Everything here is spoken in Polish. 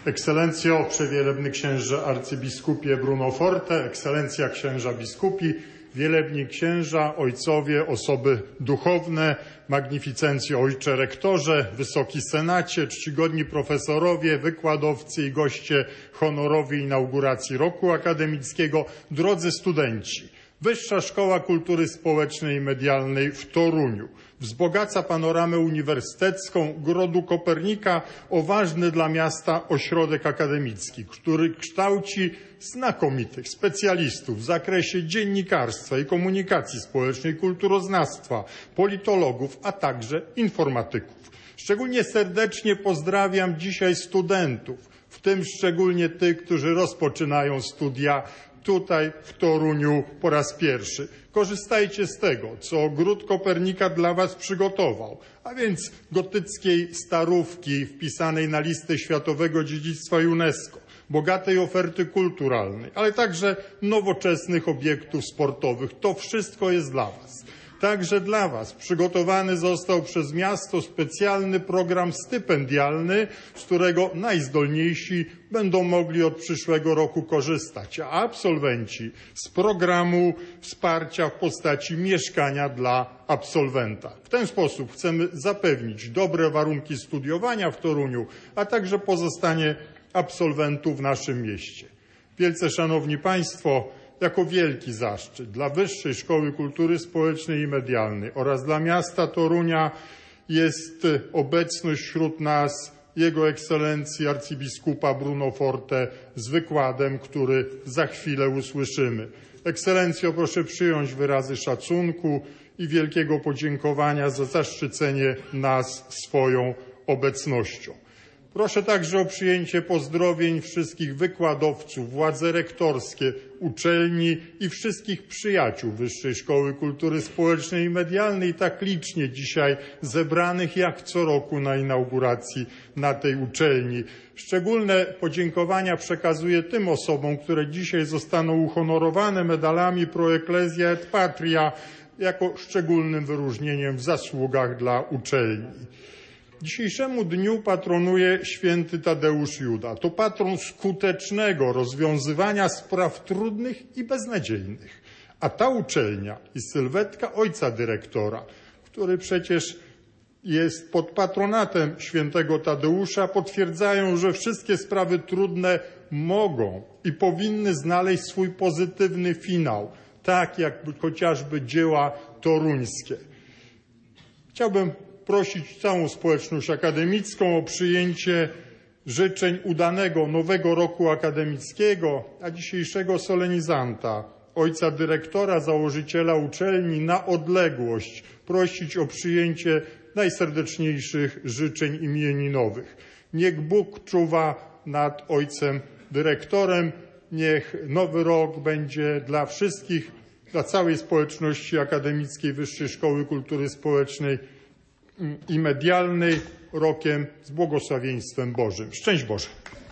Ekscelencjo, przewielebny księże arcybiskupie Bruno Forte, ekscelencja księża biskupi, wielebni księża, ojcowie, osoby duchowne, magnificencjo ojcze rektorze, wysoki senacie, czcigodni profesorowie, wykładowcy i goście honorowi inauguracji roku akademickiego, drodzy studenci. Wyższa Szkoła Kultury Społecznej i Medialnej w Toruniu wzbogaca panoramę uniwersytecką Grodu Kopernika o ważny dla miasta ośrodek akademicki, który kształci znakomitych specjalistów w zakresie dziennikarstwa i komunikacji społecznej, kulturoznawstwa, politologów, a także informatyków. Szczególnie serdecznie pozdrawiam dzisiaj studentów, w tym szczególnie tych, którzy rozpoczynają studia tutaj w Toruniu po raz pierwszy. Korzystajcie z tego, co Gród Kopernika dla Was przygotował, a więc gotyckiej starówki wpisanej na listę Światowego Dziedzictwa UNESCO, bogatej oferty kulturalnej, ale także nowoczesnych obiektów sportowych. To wszystko jest dla Was. Także dla Was przygotowany został przez miasto specjalny program stypendialny, z którego najzdolniejsi będą mogli od przyszłego roku korzystać, a absolwenci z programu wsparcia w postaci mieszkania dla absolwenta. W ten sposób chcemy zapewnić dobre warunki studiowania w Toruniu, a także pozostanie absolwentów w naszym mieście. Wielce szanowni Państwo, jako wielki zaszczyt dla Wyższej Szkoły Kultury Społecznej i Medialnej oraz dla miasta Torunia jest obecność wśród nas Jego Ekscelencji arcybiskupa Bruno Forte z wykładem, który za chwilę usłyszymy. Ekscelencjo, proszę przyjąć wyrazy szacunku i wielkiego podziękowania za zaszczycenie nas swoją obecnością. Proszę także o przyjęcie pozdrowień wszystkich wykładowców, władze rektorskie, uczelni i wszystkich przyjaciół Wyższej Szkoły Kultury Społecznej i Medialnej, tak licznie dzisiaj zebranych jak co roku na inauguracji na tej uczelni. Szczególne podziękowania przekazuję tym osobom, które dzisiaj zostaną uhonorowane medalami Pro Ecclesia et Patria jako szczególnym wyróżnieniem w zasługach dla uczelni. Dzisiejszemu dniu patronuje święty Tadeusz Juda. To patron skutecznego rozwiązywania spraw trudnych i beznadziejnych. A ta uczelnia i sylwetka ojca dyrektora, który przecież jest pod patronatem świętego Tadeusza, potwierdzają, że wszystkie sprawy trudne mogą i powinny znaleźć swój pozytywny finał, tak jak chociażby dzieła toruńskie. Chciałbym prosić całą społeczność akademicką o przyjęcie życzeń udanego nowego roku akademickiego, a dzisiejszego solenizanta, ojca dyrektora, założyciela uczelni na odległość, prosić o przyjęcie najserdeczniejszych życzeń imieninowych. Niech Bóg czuwa nad ojcem dyrektorem, niech nowy rok będzie dla wszystkich, dla całej społeczności akademickiej Wyższej Szkoły Kultury Społecznej i Medialnej rokiem z błogosławieństwem Bożym. Szczęść Boże!